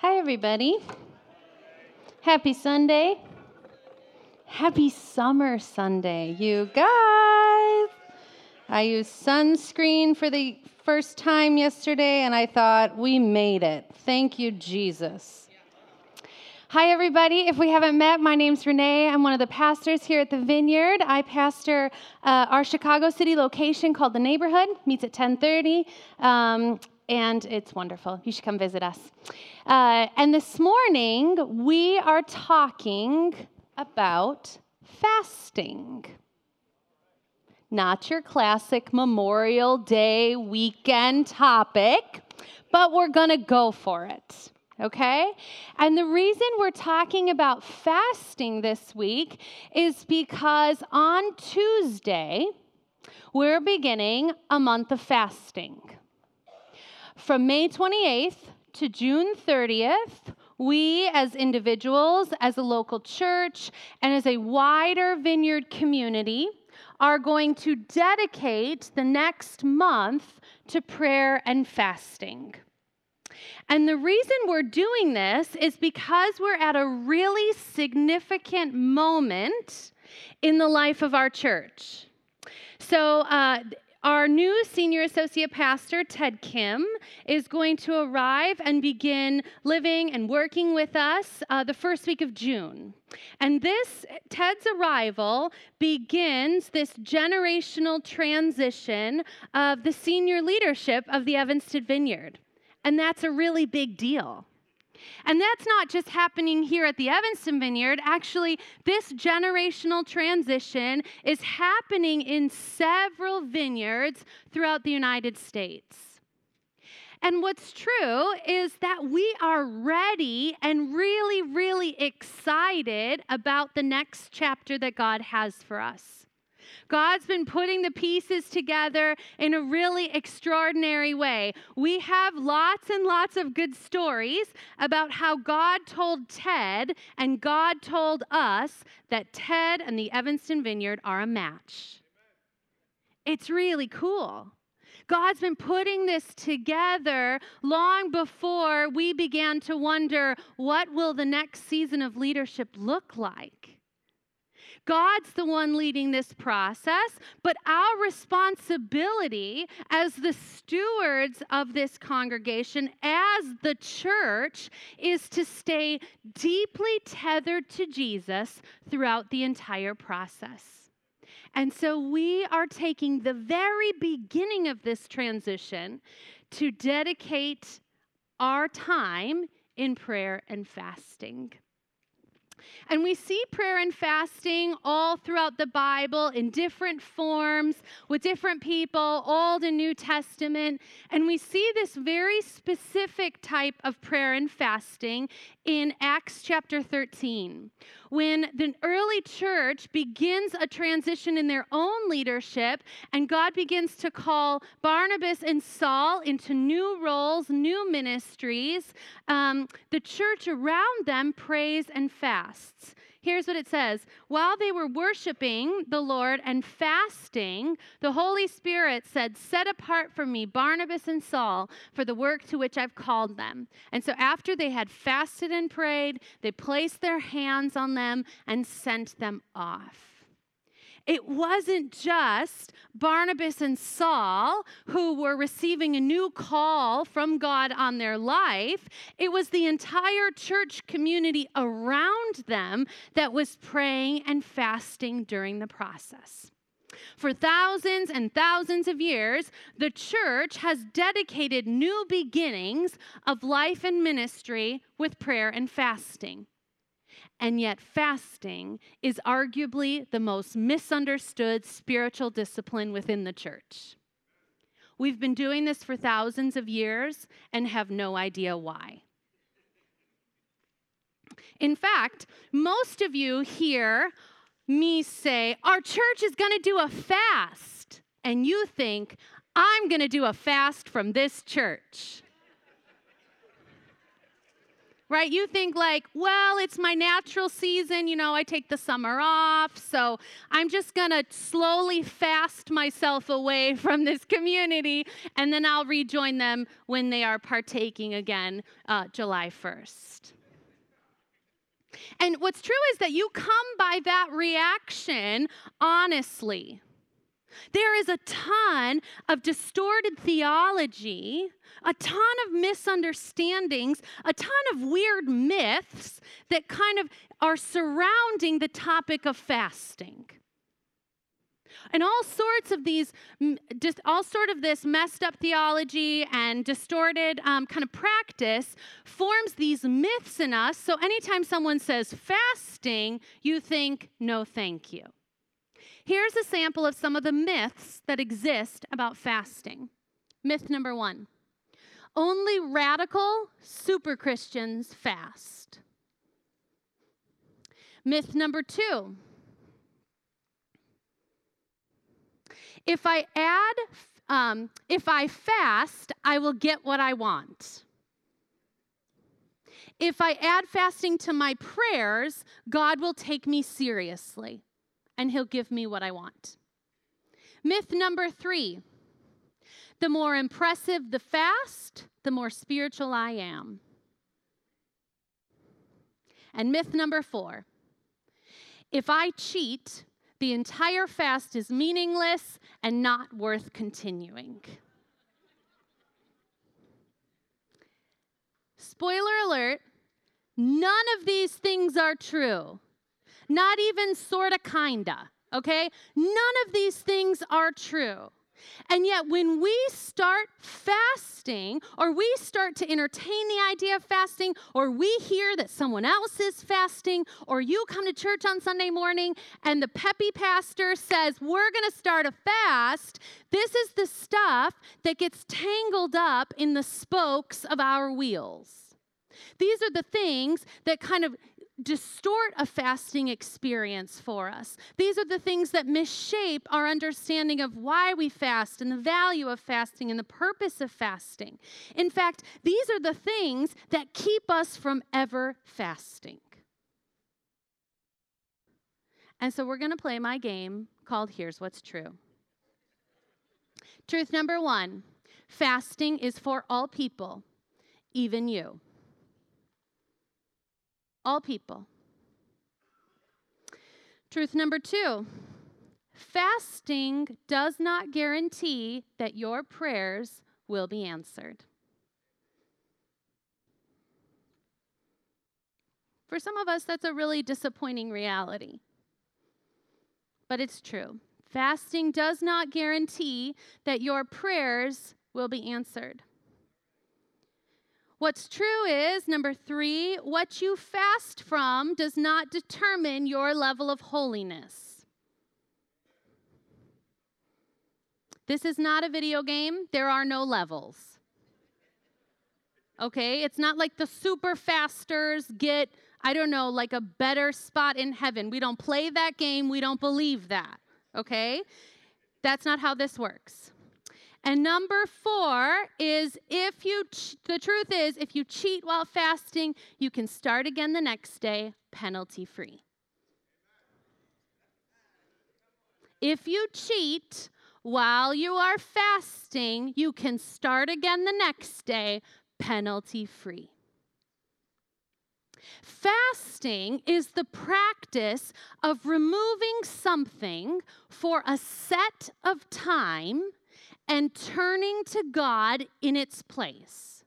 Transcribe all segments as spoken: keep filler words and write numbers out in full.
Hi, everybody. Happy Sunday. Happy Summer Sunday, you guys. I used sunscreen for the first time yesterday, and I thought, we made it. Thank you, Jesus. Hi, everybody. If we haven't met, my name's Renee. I'm one of the pastors here at the Vineyard. I pastor uh, our Chicago City location called The Neighborhood. Meets at ten thirty, um, and it's wonderful. You should come visit us. Uh, and this morning, we are talking about fasting. Not your classic Memorial Day weekend topic, but we're going to go for it. Okay? And the reason we're talking about fasting this week is because on Tuesday, we're beginning a month of fasting. From May twenty-eighth to June thirtieth, we as individuals, as a local church, and as a wider Vineyard community are going to dedicate the next month to prayer and fasting. And the reason we're doing this is because we're at a really significant moment in the life of our church. So uh, our new senior associate pastor, Ted Kim, is going to arrive and begin living and working with us uh, the first week of June. And this, Ted's arrival begins this generational transition of the senior leadership of the Evanston Vineyard. And that's a really big deal. And that's not just happening here at the Evanston Vineyard. Actually, this generational transition is happening in several vineyards throughout the United States. And what's true is that we are ready and really, really excited about the next chapter that God has for us. God's been putting the pieces together in a really extraordinary way. We have lots and lots of good stories about how God told Ted and God told us that Ted and the Evanston Vineyard are a match. It's really cool. God's been putting this together long before we began to wonder, what will the next season of leadership look like? God's the one leading this process, but our responsibility as the stewards of this congregation, as the church, is to stay deeply tethered to Jesus throughout the entire process. And so we are taking the very beginning of this transition to dedicate our time in prayer and fasting. And we see prayer and fasting all throughout the Bible in different forms with different people, Old and New Testament. And we see this very specific type of prayer and fasting in Acts chapter thirteen, when the early church begins a transition in their own leadership, and God begins to call Barnabas and Saul into new roles, new ministries. Um, the church around them prays and fasts. Here's what it says. While they were worshiping the Lord and fasting, the Holy Spirit said, "Set apart for me Barnabas and Saul for the work to which I've called them." And so after they had fasted and prayed, they placed their hands on them and sent them off. It wasn't just Barnabas and Saul who were receiving a new call from God on their life. It was the entire church community around them that was praying and fasting during the process. For thousands and thousands of years, the church has dedicated new beginnings of life and ministry with prayer and fasting. And yet fasting is arguably the most misunderstood spiritual discipline within the church. We've been doing this for thousands of years and have no idea why. In fact, most of you hear me say, our church is going to do a fast. And you think, I'm going to do a fast from this church. right? You think like, well, it's my natural season. You know, I take the summer off, so I'm just going to slowly fast myself away from this community, and then I'll rejoin them when they are partaking again uh, July first. And what's true is that you come by that reaction honestly. There is a ton of distorted theology, a ton of misunderstandings, a ton of weird myths that kind of are surrounding the topic of fasting. And all sorts of these, just all sort of this messed up theology and distorted um, kind of practice forms these myths in us. So anytime someone says fasting, you think, no, thank you. Here's a sample of some of the myths that exist about fasting. Myth number one, only radical super Christians fast. Myth number two, if I add, um, if I fast, I will get what I want. If I add fasting to my prayers, God will take me seriously, and he'll give me what I want. Myth number three, the more impressive the fast, the more spiritual I am. And myth number four, if I cheat, the entire fast is meaningless and not worth continuing. Spoiler alert, none of these things are true. Not even sorta, kinda, okay? None of these things are true. And yet when we start fasting, or we start to entertain the idea of fasting, or we hear that someone else is fasting, or you come to church on Sunday morning and the peppy pastor says, we're going to start a fast, this is the stuff that gets tangled up in the spokes of our wheels. These are the things that kind of distort a fasting experience for us. These are the things that misshape our understanding of why we fast and the value of fasting and the purpose of fasting. In fact, these are the things that keep us from ever fasting. And so we're going to play my game called Here's What's True. Truth number one, fasting is for all people, even you. All people. Truth number two, fasting does not guarantee that your prayers will be answered. For some of us, that's a really disappointing reality, but it's true. Fasting does not guarantee that your prayers will be answered. What's true is, number three, what you fast from does not determine your level of holiness. This is not a video game. There are no levels. Okay? It's not like the super fasters get, I don't know, like a better spot in heaven. We don't play that game. We don't believe that. Okay? That's not how this works. And number four is if you, ch- the truth is, if you cheat while fasting, you can start again the next day, penalty free. If you cheat while you are fasting, you can start again the next day, penalty free. Fasting is the practice of removing something for a set of time and turning to God in its place.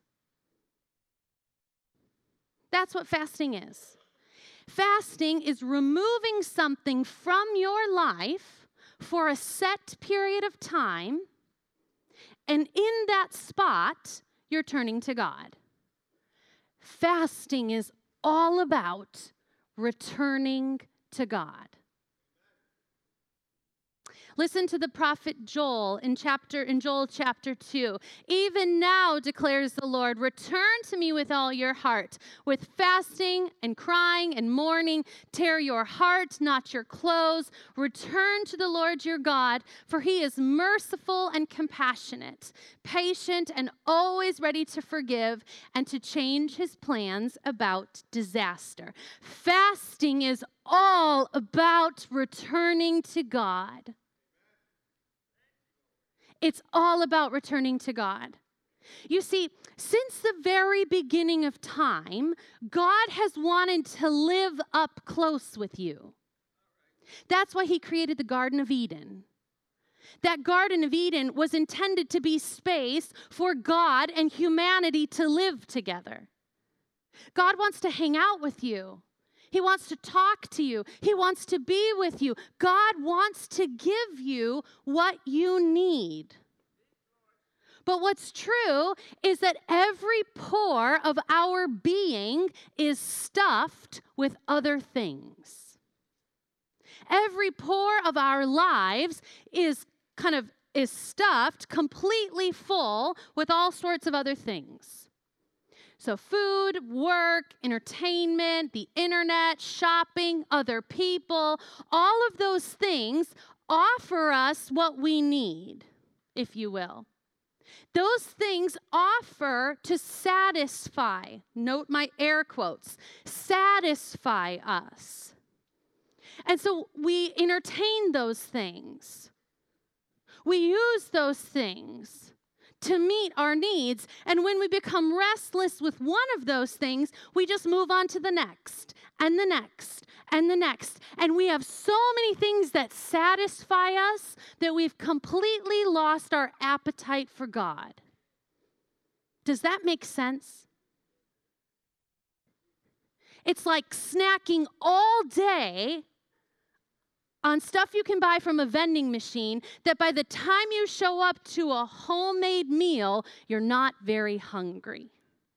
That's what fasting is. Fasting is removing something from your life for a set period of time, and in that spot, you're turning to God. Fasting is all about returning to God. Listen to the prophet Joel in chapter in Joel chapter two. Even now, declares the Lord, return to me with all your heart, with fasting and crying and mourning. Tear your heart, not your clothes. Return to the Lord your God, for he is merciful and compassionate, patient and always ready to forgive and to change his plans about disaster. Fasting is all about returning to God. It's all about returning to God. You see, since the very beginning of time, God has wanted to live up close with you. That's why he created the Garden of Eden. That Garden of Eden was intended to be space for God and humanity to live together. God wants to hang out with you. He wants to talk to you. He wants to be with you. God wants to give you what you need. But what's true is that every pore of our being is stuffed with other things. Every pore of our lives is kind of is stuffed completely full with all sorts of other things. So food, work, entertainment, the internet, shopping, other people, all of those things offer us what we need, if you will. Those things offer to satisfy, note my air quotes, satisfy us. And so we entertain those things. We use those things to meet our needs. And when we become restless with one of those things, we just move on to the next and the next and the next. And we have so many things that satisfy us that we've completely lost our appetite for God. Does that make sense? It's like snacking all day on stuff you can buy from a vending machine that by the time you show up to a homemade meal, you're not very hungry.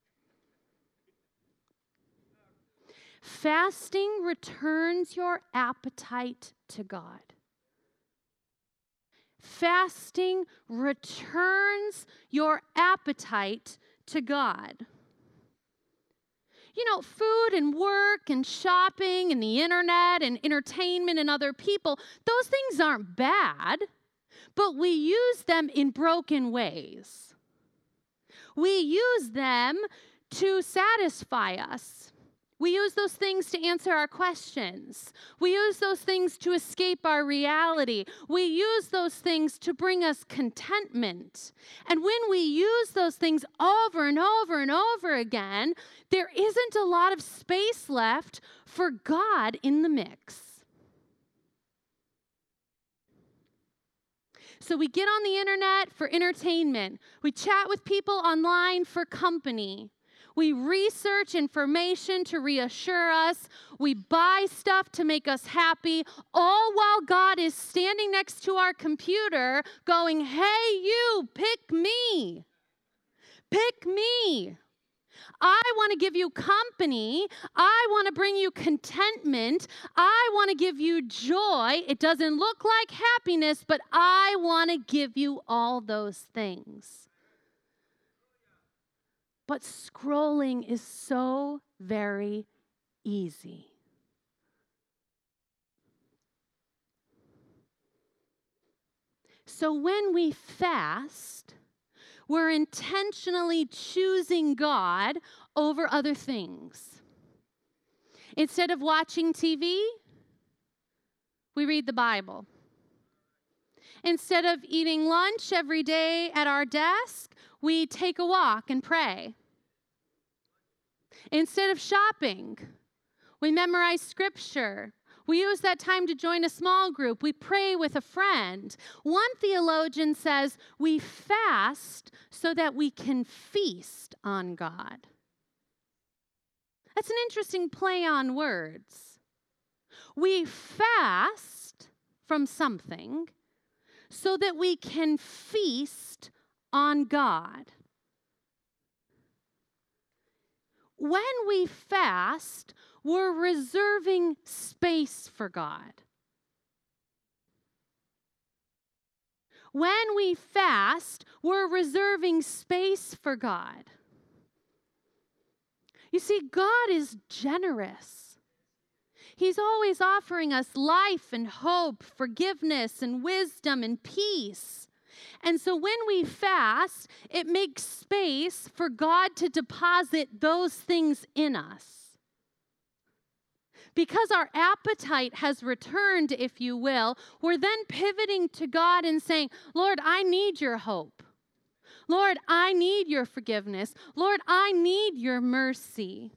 Fasting returns your appetite to God. Fasting returns your appetite to God. You know, food and work and shopping and the internet and entertainment and other people, those things aren't bad, but we use them in broken ways. We use them to satisfy us. We use those things to answer our questions. We use those things to escape our reality. We use those things to bring us contentment. And when we use those things over and over and over again, there isn't a lot of space left for God in the mix. So we get on the internet for entertainment. We chat with people online for company. We research information to reassure us. We buy stuff to make us happy, all while God is standing next to our computer going, hey, you, pick me. Pick me. I want to give you company. I want to bring you contentment. I want to give you joy. It doesn't look like happiness, but I want to give you all those things. But scrolling is so very easy. So when we fast, we're intentionally choosing God over other things. Instead of watching T V, we read the Bible. Instead of eating lunch every day at our desk, we take a walk and pray. Instead of shopping, we memorize scripture. We use that time to join a small group. We pray with a friend. One theologian says we fast so that we can feast on God. That's an interesting play on words. We fast from something so that we can feast on God. When we fast, we're reserving space for God. When we fast, we're reserving space for God. You see, God is generous. He's always offering us life and hope, forgiveness and wisdom and peace. And so when we fast, it makes space for God to deposit those things in us. Because our appetite has returned, if you will, we're then pivoting to God and saying, Lord, I need your hope. Lord, I need your forgiveness. Lord, I need your mercy.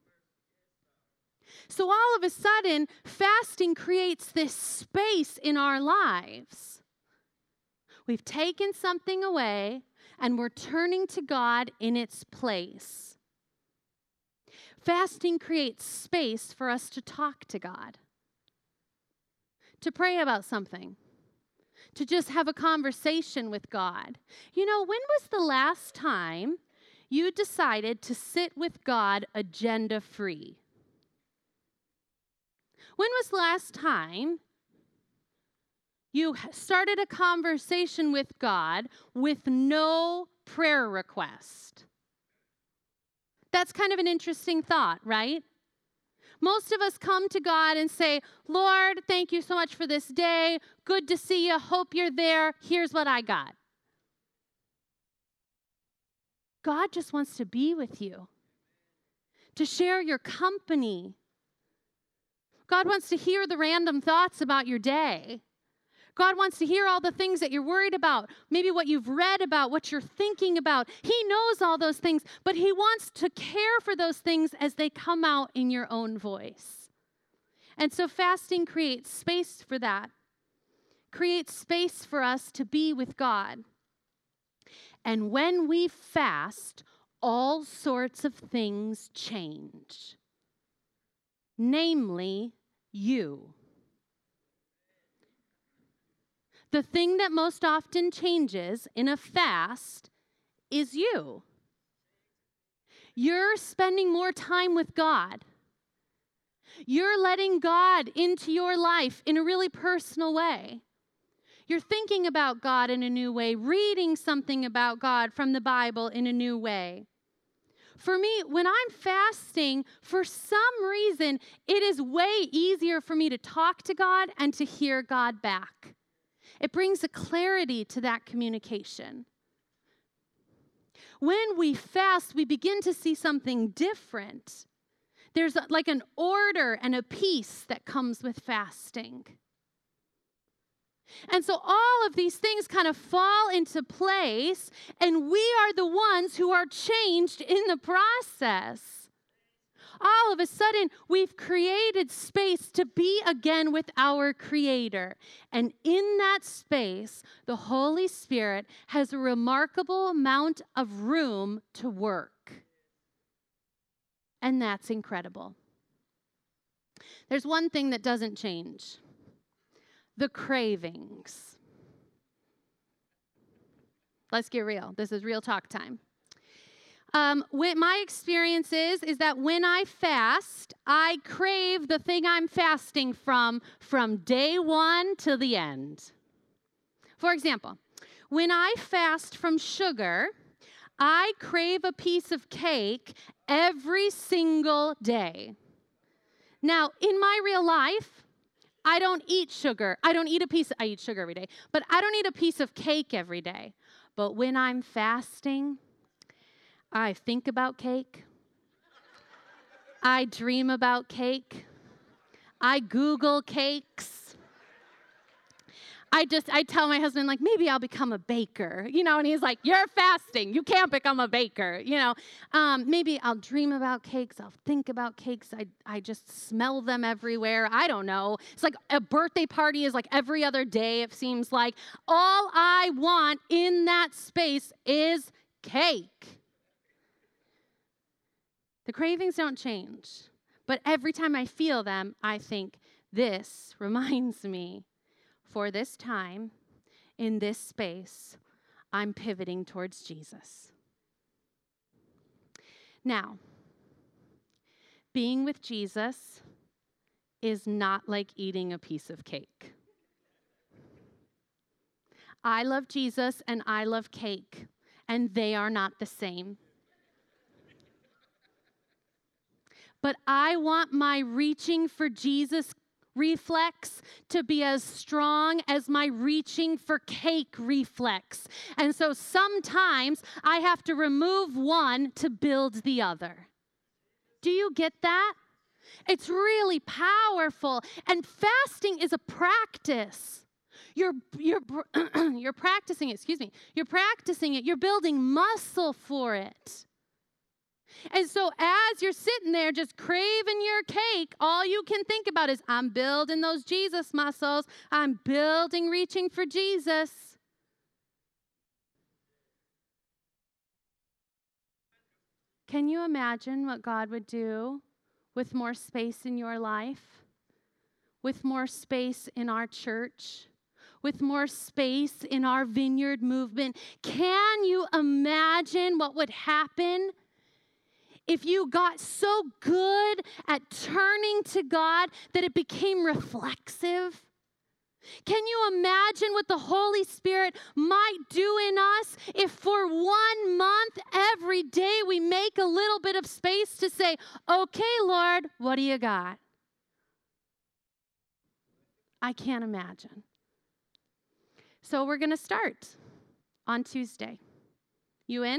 So all of a sudden, fasting creates this space in our lives. We've taken something away, and we're turning to God in its place. Fasting creates space for us to talk to God, to pray about something, to just have a conversation with God. You know, when was the last time you decided to sit with God agenda-free? When was the last time you started a conversation with God with no prayer request? That's kind of an interesting thought, right? Most of us come to God and say, Lord, thank you so much for this day. Good to see you. Hope you're there. Here's what I got. God just wants to be with you, to share your company. God wants to hear the random thoughts about your day. God wants to hear all the things that you're worried about, maybe what you've read about, what you're thinking about. He knows all those things, but he wants to care for those things as they come out in your own voice. And so fasting creates space for that, creates space for us to be with God. And when we fast, all sorts of things change, namely you. The thing that most often changes in a fast is you. You're spending more time with God. You're letting God into your life in a really personal way. You're thinking about God in a new way, reading something about God from the Bible in a new way. For me, when I'm fasting, for some reason, it is way easier for me to talk to God and to hear God back. It brings a clarity to that communication. When we fast, we begin to see something different. There's like an order and a peace that comes with fasting. And so all of these things kind of fall into place, and we are the ones who are changed in the process. All of a sudden, we've created space to be again with our Creator. And in that space, the Holy Spirit has a remarkable amount of room to work. And that's incredible. There's one thing that doesn't change: the cravings. Let's get real. This is real talk time. Um, when, my experience is, is that when I fast, I crave the thing I'm fasting from, from day one to the end. For example, when I fast from sugar, I crave a piece of cake every single day. Now, in my real life, I don't eat sugar. I don't eat a piece, I eat sugar every day, but I don't eat a piece of cake every day. But when I'm fasting, I think about cake. I dream about cake. I Google cakes. I just, I tell my husband, like, maybe I'll become a baker, you know, and he's like, you're fasting. You can't become a baker, you know. Um, maybe I'll dream about cakes. I'll think about cakes. I, I just smell them everywhere. I don't know. It's like a birthday party is like every other day, it seems like. All I want in that space is cake. The cravings don't change, but every time I feel them, I think, this reminds me, for this time, in this space, I'm pivoting towards Jesus. Now, being with Jesus is not like eating a piece of cake. I love Jesus and I love cake, and they are not the same. But I want my reaching for Jesus reflex to be as strong as my reaching for cake reflex. And so sometimes I have to remove one to build the other. Do you get that? It's really powerful. And fasting is a practice. You're, you're, you're practicing it, excuse me. You're practicing it. You're building muscle for it. And so as you're sitting there just craving your cake, all you can think about is, I'm building those Jesus muscles. I'm building, reaching for Jesus. Can you imagine what God would do with more space in your life? With more space in our church? With more space in our vineyard movement? Can you imagine what would happen if you got so good at turning to God that it became reflexive? Can you imagine what the Holy Spirit might do in us if for one month every day we make a little bit of space to say, okay, Lord, what do you got? I can't imagine. So we're going to start on Tuesday. You in?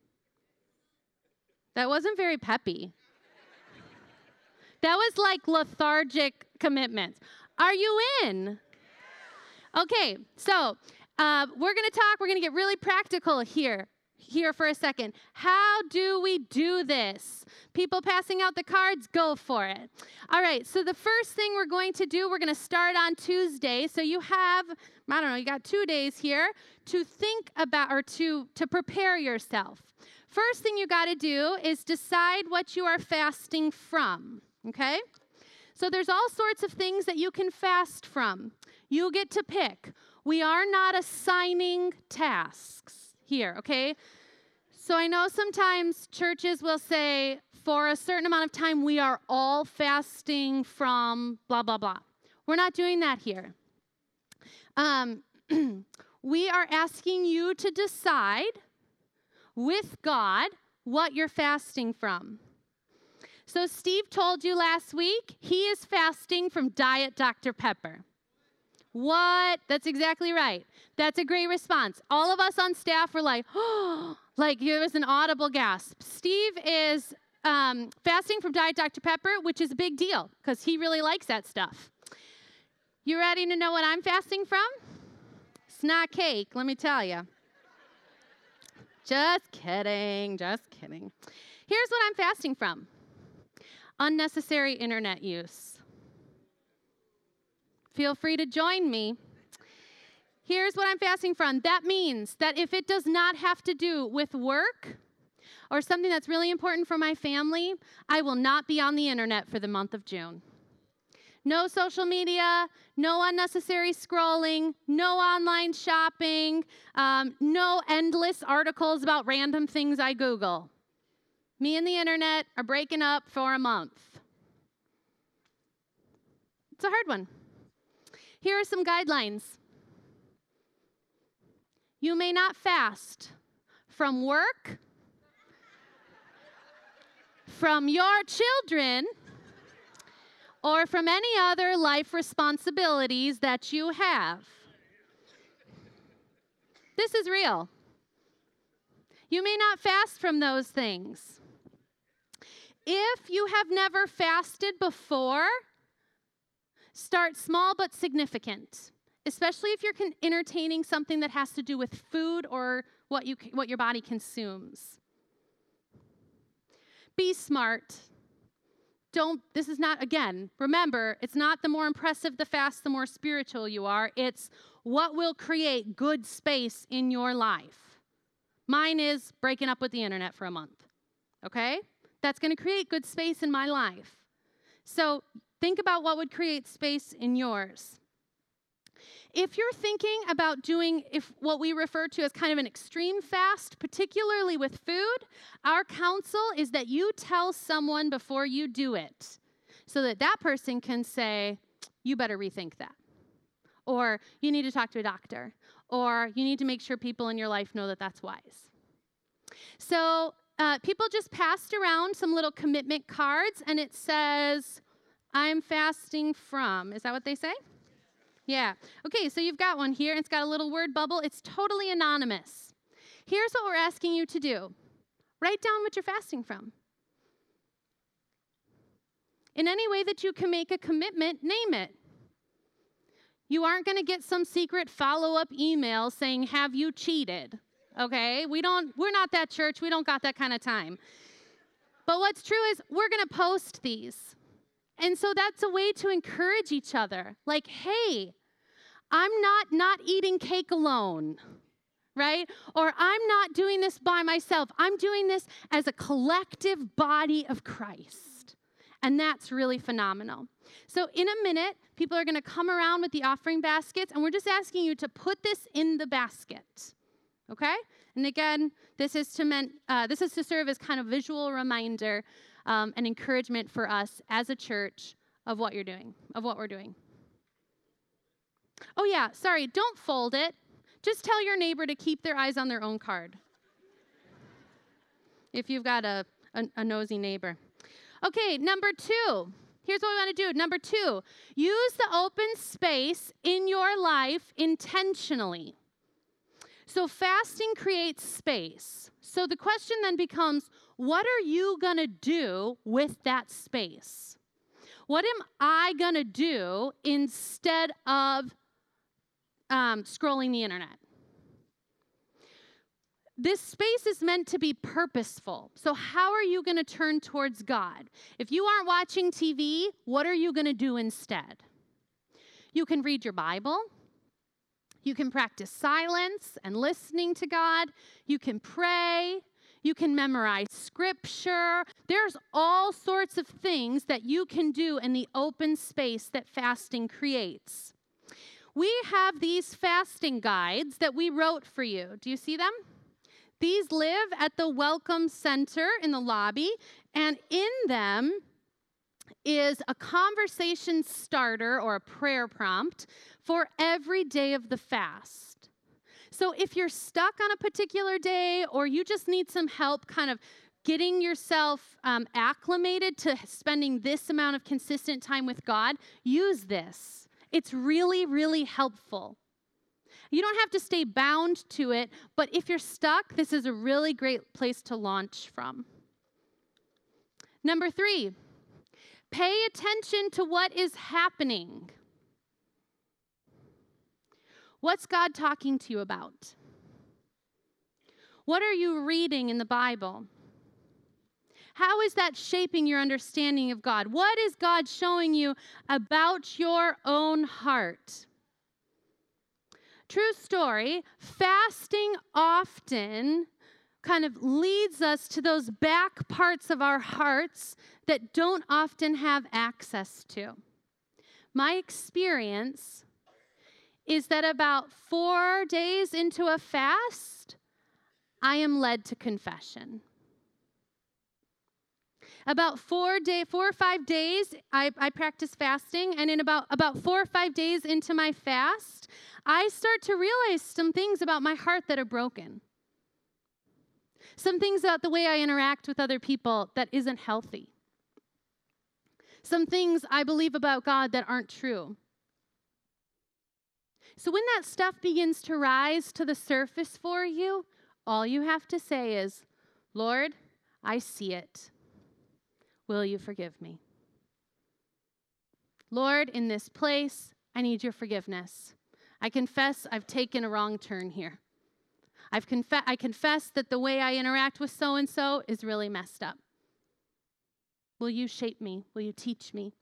That wasn't very peppy. That was like lethargic commitments. Are you in? Okay, so uh, we're going to talk. We're going to get really practical here. Here for a second. How do we do this? People passing out the cards, go for it. All right, so the first thing we're going to do, we're going to start on Tuesday. So you have, I don't know, you got two days here to think about or to, to prepare yourself. First thing you got to do is decide what you are fasting from, okay? So there's all sorts of things that you can fast from. You get to pick. We are not assigning tasks here, okay? So I know sometimes churches will say, for a certain amount of time, we are all fasting from blah, blah, blah. We're not doing that here. Um, we are asking you to decide with God what you're fasting from. So Steve told you last week he is fasting from Diet Doctor Pepper. What? That's exactly right. That's a great response. All of us on staff were like, oh, like there was an audible gasp. Steve is um, fasting from Diet Doctor Pepper, which is a big deal because he really likes that stuff. You ready to know what I'm fasting from? It's not cake, let me tell you. Just kidding, just kidding. Here's what I'm fasting from. Unnecessary internet use. Feel free to join me. Here's what I'm fasting from. That means that if it does not have to do with work or something that's really important for my family, I will not be on the internet for the month of June. No social media, no unnecessary scrolling, no online shopping, um, no endless articles about random things I Google. Me and the internet are breaking up for a month. It's a hard one. Here are some guidelines. You may not fast from work, from your children, or from any other life responsibilities that you have. This is real. You may not fast from those things. If you have never fasted before, start small but significant, especially if you're con- entertaining something that has to do with food or what you what your body consumes. Be smart. Don't, this is not, again, remember, it's not the more impressive the fast, the more spiritual you are. It's what will create good space in your life. Mine is breaking up with the internet for a month, okay? That's going to create good space in my life. So think about what would create space in yours. If you're thinking about doing if what we refer to as kind of an extreme fast, particularly with food, our counsel is that you tell someone before you do it so that that person can say, you better rethink that. Or you need to talk to a doctor. or you need to make sure people in your life know that that's wise. So uh, people just passed around some little commitment cards, and it says, I'm fasting from. Is that what they say? Yeah. Okay, so you've got one here. It's got a little word bubble. It's totally anonymous. Here's what we're asking you to do. Write down what you're fasting from. In any way that you can make a commitment, name it. You aren't going to get some secret follow-up email saying, have you cheated? Okay? We don't, we're not that church. We don't got that kind of time. But what's true is we're going to post these. And so that's a way to encourage each other. Like, hey, I'm not not eating cake alone, right? Or I'm not doing this by myself. I'm doing this as a collective body of Christ. And that's really phenomenal. So in a minute, people are going to come around with the offering baskets, and we're just asking you to put this in the basket, okay? And again, this is to meant, uh, this is to serve as kind of visual reminder um, and encouragement for us as a church of what you're doing, of what we're doing. Oh yeah, sorry, don't fold it. Just tell your neighbor to keep their eyes on their own card. If you've got a, a, a nosy neighbor. Okay, number two. Here's what we want to do. Number two, use the open space in your life intentionally. So fasting creates space. So the question then becomes, what are you going to do with that space? What am I going to do instead of um, scrolling the internet? This space is meant to be purposeful. So how are you going to turn towards God? If you aren't watching T V, what are you going to do instead? You can read your Bible. You can practice silence and listening to God. You can pray. You can memorize scripture. There's all sorts of things that you can do in the open space that fasting creates. We have these fasting guides that we wrote for you. Do you see them? These live at the Welcome Center in the lobby, and in them is a conversation starter or a prayer prompt for every day of the fast. So if you're stuck on a particular day or you just need some help kind of getting yourself um, acclimated to spending this amount of consistent time with God, use this. It's really, really helpful. You don't have to stay bound to it, but if you're stuck, this is a really great place to launch from. Number three, pay attention to what is happening. What's God talking to you about? What are you reading in the Bible? How is that shaping your understanding of God? What is God showing you about your own heart? True story, fasting often kind of leads us to those back parts of our hearts that don't often have access to. My experience is that about four days into a fast, I am led to confession. About four day, four or five days, I, I practice fasting, and in about, about four or five days into my fast, I start to realize some things about my heart that are broken. Some things about the way I interact with other people that isn't healthy. Some things I believe about God that aren't true. So when that stuff begins to rise to the surface for you, all you have to say is, Lord, I see it. Will you forgive me? Lord, in this place, I need your forgiveness. I confess I've taken a wrong turn here. I've conf- I confess that the way I interact with so-and-so is really messed up. Will you shape me? Will you teach me?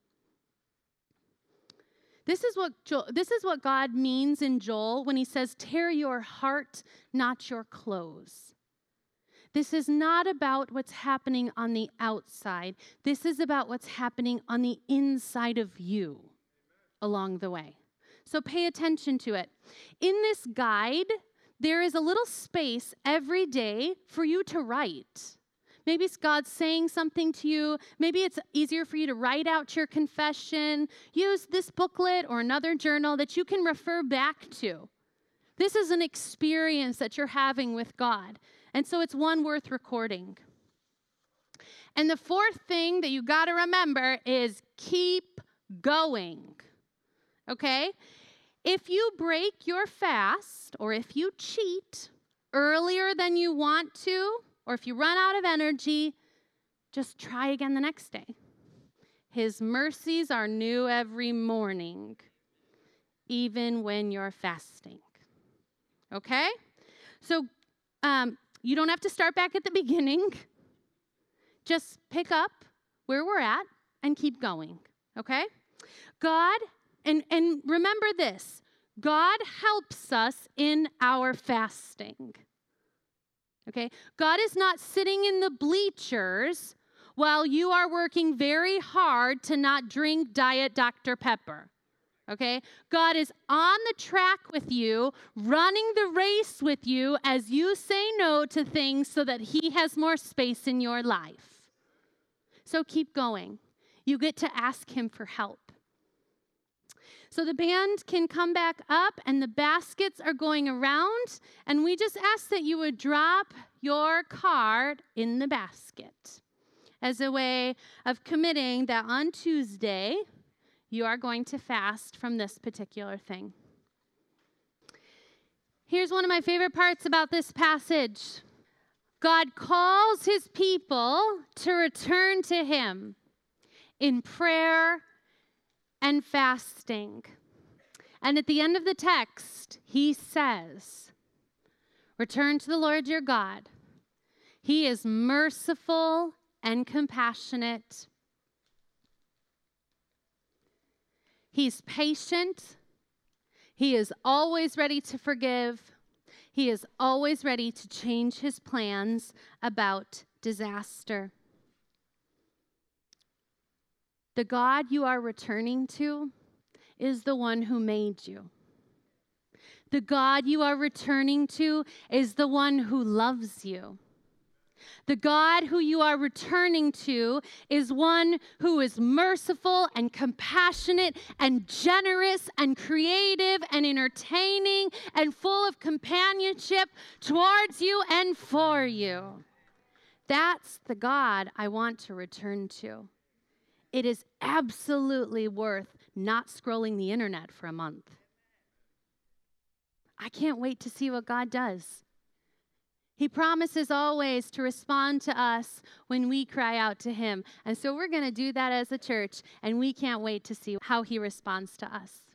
This is what jo- this is what God means in Joel when he says, tear your heart, not your clothes. This is not about what's happening on the outside. This is about what's happening on the inside of you along the way. So pay attention to it. In this guide, there is a little space every day for you to write. Maybe it's God saying something to you. Maybe it's easier for you to write out your confession. Use this booklet or another journal that you can refer back to. This is an experience that you're having with God. And so it's one worth recording. And the fourth thing that you got to remember is keep going. Okay? If you break your fast, or if you cheat earlier than you want to, or if you run out of energy, just try again the next day. His mercies are new every morning, even when you're fasting. Okay? So um, you don't have to start back at the beginning. Just pick up where we're at and keep going. Okay? God, and, and remember this, God helps us in our fasting. Okay? God is not sitting in the bleachers while you are working very hard to not drink Diet Doctor Pepper. Okay? God is on the track with you, running the race with you as you say no to things so that he has more space in your life. So keep going. You get to ask him for help. So the band can come back up and the baskets are going around, and we just ask that you would drop your card in the basket as a way of committing that on Tuesday you are going to fast from this particular thing. Here's one of my favorite parts about this passage. God calls his people to return to him in prayer and fasting. And at the end of the text, he says, return to the Lord your God. He is merciful and compassionate. He's patient. He is always ready to forgive. He is always ready to change his plans about disaster. The God you are returning to is the one who made you. The God you are returning to is the one who loves you. The God who you are returning to is one who is merciful and compassionate and generous and creative and entertaining and full of companionship towards you and for you. That's the God I want to return to. It is absolutely worth not scrolling the internet for a month. I can't wait to see what God does. He promises always to respond to us when we cry out to him. And so we're going to do that as a church, and we can't wait to see how he responds to us.